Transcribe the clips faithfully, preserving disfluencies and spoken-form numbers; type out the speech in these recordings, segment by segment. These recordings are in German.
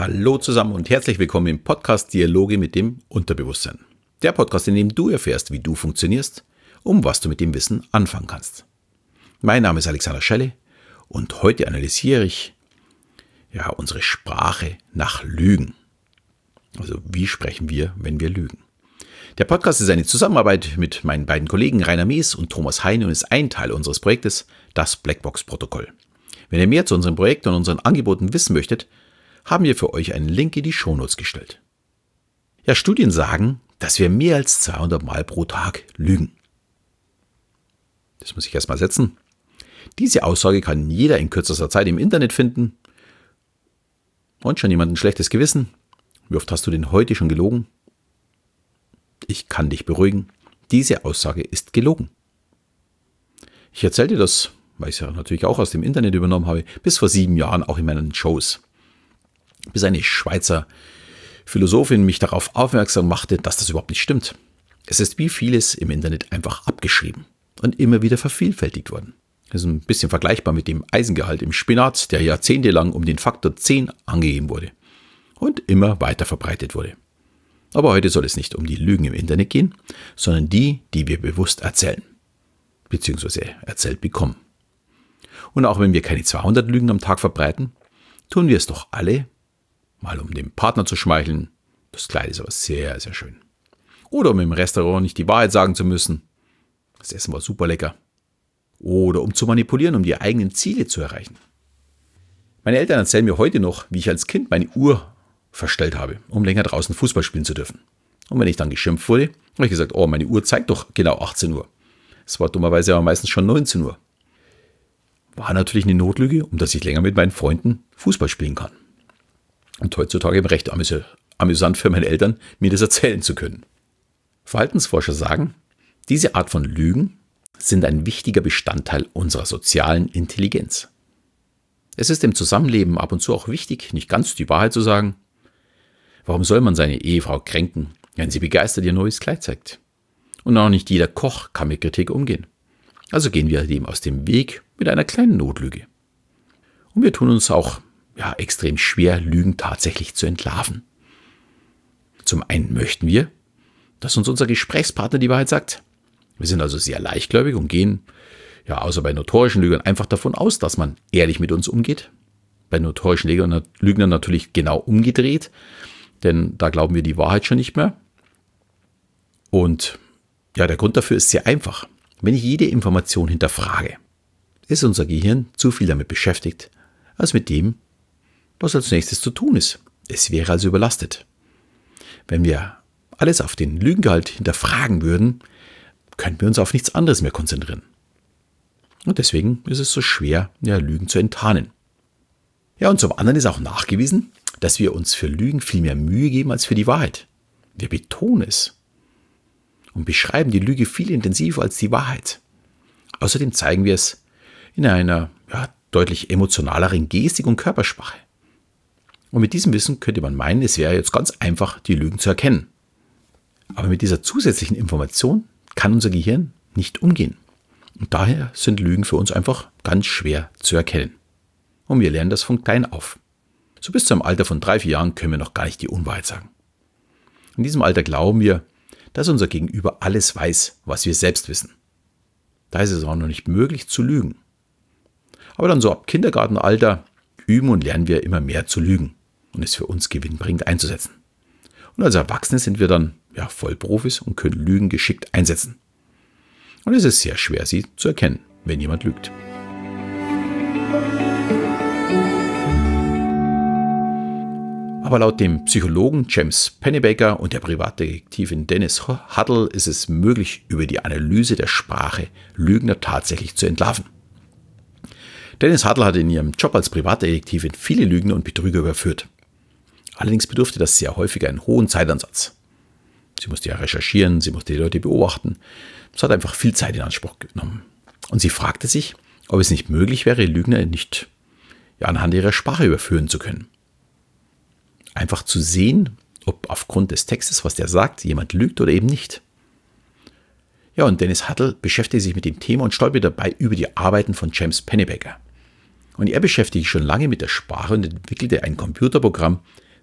Hallo zusammen und herzlich willkommen im Podcast Dialoge mit dem Unterbewusstsein. Der Podcast, in dem du erfährst, wie du funktionierst, um was du mit dem Wissen anfangen kannst. Mein Name ist Alexander Schelle und heute analysiere ich ja, unsere Sprache nach Lügen. Also wie sprechen wir, wenn wir lügen? Der Podcast ist eine Zusammenarbeit mit meinen beiden Kollegen Rainer Mees und Thomas Heine und ist ein Teil unseres Projektes, das Blackbox-Protokoll. Wenn ihr mehr zu unserem Projekt und unseren Angeboten wissen möchtet, haben wir für euch einen Link in die Shownotes gestellt. Ja, Studien sagen, dass wir mehr als zweihundert Mal pro Tag lügen. Das muss ich erstmal setzen. Diese Aussage kann jeder in kürzester Zeit im Internet finden. Und schon jemand ein schlechtes Gewissen? Wie oft hast du denn heute schon gelogen? Ich kann dich beruhigen. Diese Aussage ist gelogen. Ich erzähle dir das, weil ich es ja natürlich auch aus dem Internet übernommen habe, bis vor sieben Jahren auch in meinen Shows. Bis eine Schweizer Philosophin mich darauf aufmerksam machte, dass das überhaupt nicht stimmt. Es ist wie vieles im Internet einfach abgeschrieben und immer wieder vervielfältigt worden. Das ist ein bisschen vergleichbar mit dem Eisengehalt im Spinat, der jahrzehntelang um den Faktor zehn angegeben wurde und immer weiter verbreitet wurde. Aber heute soll es nicht um die Lügen im Internet gehen, sondern die, die wir bewusst erzählen, beziehungsweise erzählt bekommen. Und auch wenn wir keine zweihundert Lügen am Tag verbreiten, tun wir es doch alle, mal um dem Partner zu schmeicheln. Das Kleid ist aber sehr, sehr schön. Oder um im Restaurant nicht die Wahrheit sagen zu müssen. Das Essen war super lecker. Oder um zu manipulieren, um die eigenen Ziele zu erreichen. Meine Eltern erzählen mir heute noch, wie ich als Kind meine Uhr verstellt habe, um länger draußen Fußball spielen zu dürfen. Und wenn ich dann geschimpft wurde, habe ich gesagt, oh, meine Uhr zeigt doch genau achtzehn Uhr. Es war dummerweise aber meistens schon neunzehn Uhr. War natürlich eine Notlüge, um dass ich länger mit meinen Freunden Fußball spielen kann. Und heutzutage recht amüs- amüsant für meine Eltern, mir das erzählen zu können. Verhaltensforscher sagen, diese Art von Lügen sind ein wichtiger Bestandteil unserer sozialen Intelligenz. Es ist im Zusammenleben ab und zu auch wichtig, nicht ganz die Wahrheit zu sagen. Warum soll man seine Ehefrau kränken, wenn sie begeistert ihr neues Kleid zeigt? Und auch nicht jeder Koch kann mit Kritik umgehen. Also gehen wir dem aus dem Weg mit einer kleinen Notlüge. Und wir tun uns auch ja, extrem schwer, Lügen tatsächlich zu entlarven. Zum einen möchten wir, dass uns unser Gesprächspartner die Wahrheit sagt. Wir sind also sehr leichtgläubig und gehen, ja, außer bei notorischen Lügnern, einfach davon aus, dass man ehrlich mit uns umgeht. Bei notorischen Lügnern natürlich genau umgedreht, denn da glauben wir die Wahrheit schon nicht mehr. Und ja, der Grund dafür ist sehr einfach. Wenn ich jede Information hinterfrage, ist unser Gehirn zu viel damit beschäftigt, als mit dem, was als nächstes zu tun ist. Es wäre also überlastet. Wenn wir alles auf den Lügengehalt hinterfragen würden, könnten wir uns auf nichts anderes mehr konzentrieren. Und deswegen ist es so schwer, ja, Lügen zu enttarnen. Ja, und zum anderen ist auch nachgewiesen, dass wir uns für Lügen viel mehr Mühe geben als für die Wahrheit. Wir betonen es und beschreiben die Lüge viel intensiver als die Wahrheit. Außerdem zeigen wir es in einer ja, deutlich emotionaleren Gestik und Körpersprache. Und mit diesem Wissen könnte man meinen, es wäre jetzt ganz einfach, die Lügen zu erkennen. Aber mit dieser zusätzlichen Information kann unser Gehirn nicht umgehen. Und daher sind Lügen für uns einfach ganz schwer zu erkennen. Und wir lernen das von klein auf. So bis zum Alter von drei, vier Jahren können wir noch gar nicht die Unwahrheit sagen. In diesem Alter glauben wir, dass unser Gegenüber alles weiß, was wir selbst wissen. Da ist es auch noch nicht möglich zu lügen. Aber dann so ab Kindergartenalter üben und lernen wir immer mehr zu lügen und es für uns gewinnbringend einzusetzen. Und als Erwachsene sind wir dann ja, Vollprofis und können Lügen geschickt einsetzen. Und es ist sehr schwer, sie zu erkennen, wenn jemand lügt. Aber laut dem Psychologen James Pennebaker und der Privatdetektivin Dennis Huddle ist es möglich, über die Analyse der Sprache Lügner tatsächlich zu entlarven. Dennis Huddle hatte in ihrem Job als Privatdetektivin viele Lügner und Betrüger überführt. Allerdings bedurfte das sehr häufig einen hohen Zeitansatz. Sie musste ja recherchieren, sie musste die Leute beobachten. Es hat einfach viel Zeit in Anspruch genommen. Und sie fragte sich, ob es nicht möglich wäre, Lügner nicht ja, anhand ihrer Sprache überführen zu können. Einfach zu sehen, ob aufgrund des Textes, was der sagt, jemand lügt oder eben nicht. Ja, und Dennis Huddle beschäftigte sich mit dem Thema und stolperte dabei über die Arbeiten von James Pennebaker. Und er beschäftigte sich schon lange mit der Sprache und entwickelte ein Computerprogramm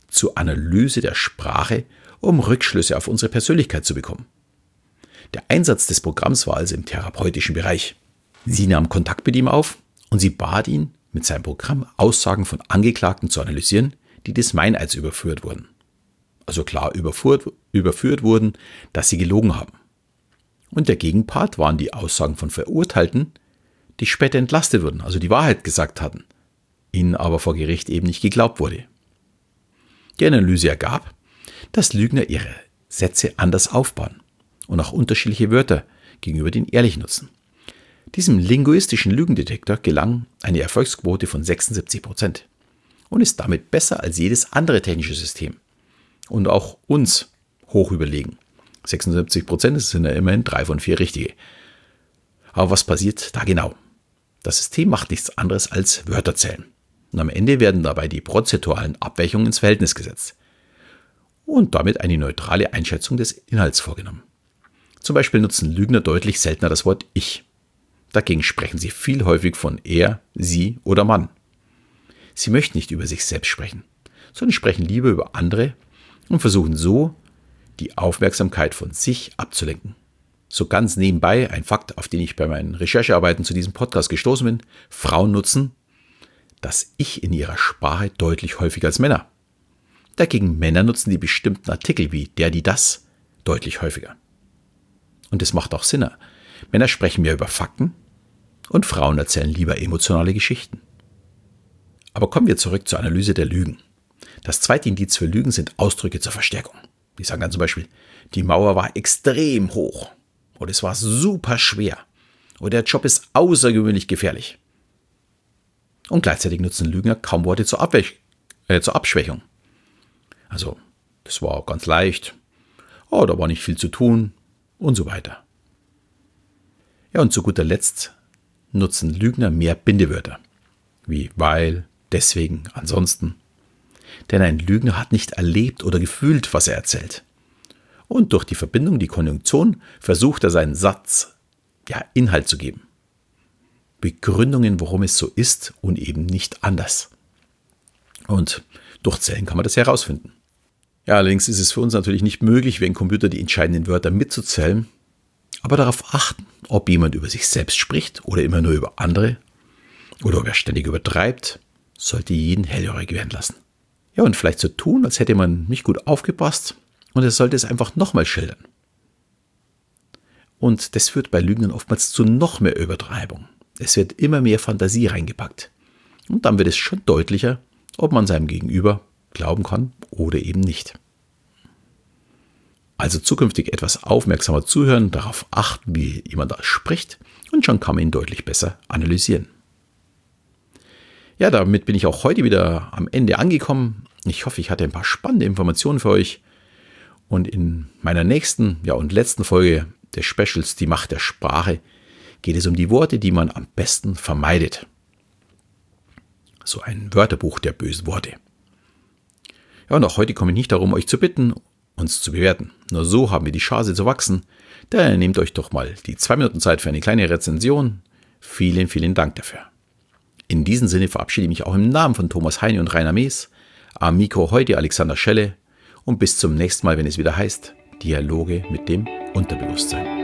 zur Analyse der Sprache, um Rückschlüsse auf unsere Persönlichkeit zu bekommen. Der Einsatz des Programms war also im therapeutischen Bereich. Sie nahm Kontakt mit ihm auf und sie bat ihn, mit seinem Programm Aussagen von Angeklagten zu analysieren, die des Meineids überführt wurden. Also klar überführt, überführt wurden, dass sie gelogen haben. Und der Gegenpart waren die Aussagen von Verurteilten, die später entlastet wurden, also die Wahrheit gesagt hatten, ihnen aber vor Gericht eben nicht geglaubt wurde. Die Analyse ergab, dass Lügner ihre Sätze anders aufbauen und auch unterschiedliche Wörter gegenüber den ehrlich nutzen. Diesem linguistischen Lügendetektor gelang eine Erfolgsquote von sechsundsiebzig Prozent und ist damit besser als jedes andere technische System und auch uns hoch überlegen. sechsundsiebzig Prozent, das sind ja immerhin drei von vier richtige. Aber was passiert da genau? Das System macht nichts anderes als Wörter zählen. Und am Ende werden dabei die prozentualen Abweichungen ins Verhältnis gesetzt und damit eine neutrale Einschätzung des Inhalts vorgenommen. Zum Beispiel nutzen Lügner deutlich seltener das Wort Ich. Dagegen sprechen sie viel häufig von er, sie oder Mann. Sie möchten nicht über sich selbst sprechen, sondern sprechen lieber über andere und versuchen so, die Aufmerksamkeit von sich abzulenken. So ganz nebenbei ein Fakt, auf den ich bei meinen Recherchearbeiten zu diesem Podcast gestoßen bin: Frauen nutzen das Ich in ihrer Sprache deutlich häufiger als Männer. Dagegen Männer nutzen die bestimmten Artikel wie der, die, das deutlich häufiger. Und das macht auch Sinn. Männer sprechen mehr über Fakten und Frauen erzählen lieber emotionale Geschichten. Aber kommen wir zurück zur Analyse der Lügen. Das zweite Indiz für Lügen sind Ausdrücke zur Verstärkung. Die sagen dann zum Beispiel, die Mauer war extrem hoch oder es war super schwer oder der Job ist außergewöhnlich gefährlich. Und gleichzeitig nutzen Lügner kaum Worte zur, Abwech- äh, zur Abschwächung. Also, das war ganz leicht, oh, da war nicht viel zu tun und so weiter. Ja, und zu guter Letzt nutzen Lügner mehr Bindewörter, wie weil, deswegen, ansonsten. Denn ein Lügner hat nicht erlebt oder gefühlt, was er erzählt. Und durch die Verbindung, die Konjunktion, versucht er seinen Satz, ja, Inhalt zu geben. Begründungen, warum es so ist und eben nicht anders. Und durch Zählen kann man das herausfinden. Ja, allerdings ist es für uns natürlich nicht möglich, wie ein Computer die entscheidenden Wörter mitzuzählen, aber darauf achten, ob jemand über sich selbst spricht oder immer nur über andere oder ob er ständig übertreibt, sollte jeden hellhörig werden lassen. Ja, und vielleicht so tun, als hätte man nicht gut aufgepasst und er sollte es einfach nochmal schildern. Und das führt bei Lügnern oftmals zu noch mehr Übertreibung. Es wird immer mehr Fantasie reingepackt. Und dann wird es schon deutlicher, ob man seinem Gegenüber glauben kann oder eben nicht. Also zukünftig etwas aufmerksamer zuhören, darauf achten, wie jemand da spricht und schon kann man ihn deutlich besser analysieren. Ja, damit bin ich auch heute wieder am Ende angekommen. Ich hoffe, ich hatte ein paar spannende Informationen für euch. Und in meiner nächsten, ja und letzten Folge des Specials Die Macht der Sprache geht es um die Worte, die man am besten vermeidet. So ein Wörterbuch der bösen Worte. Ja, und auch heute komme ich nicht darum, euch zu bitten, uns zu bewerten. Nur so haben wir die Chance zu wachsen. Daher nehmt euch doch mal die zwei Minuten Zeit für eine kleine Rezension. Vielen, vielen Dank dafür. In diesem Sinne verabschiede ich mich auch im Namen von Thomas Heine und Rainer Mees. Am Mikro heute Alexander Schelle und bis zum nächsten Mal, wenn es wieder heißt Dialoge mit dem Unterbewusstsein.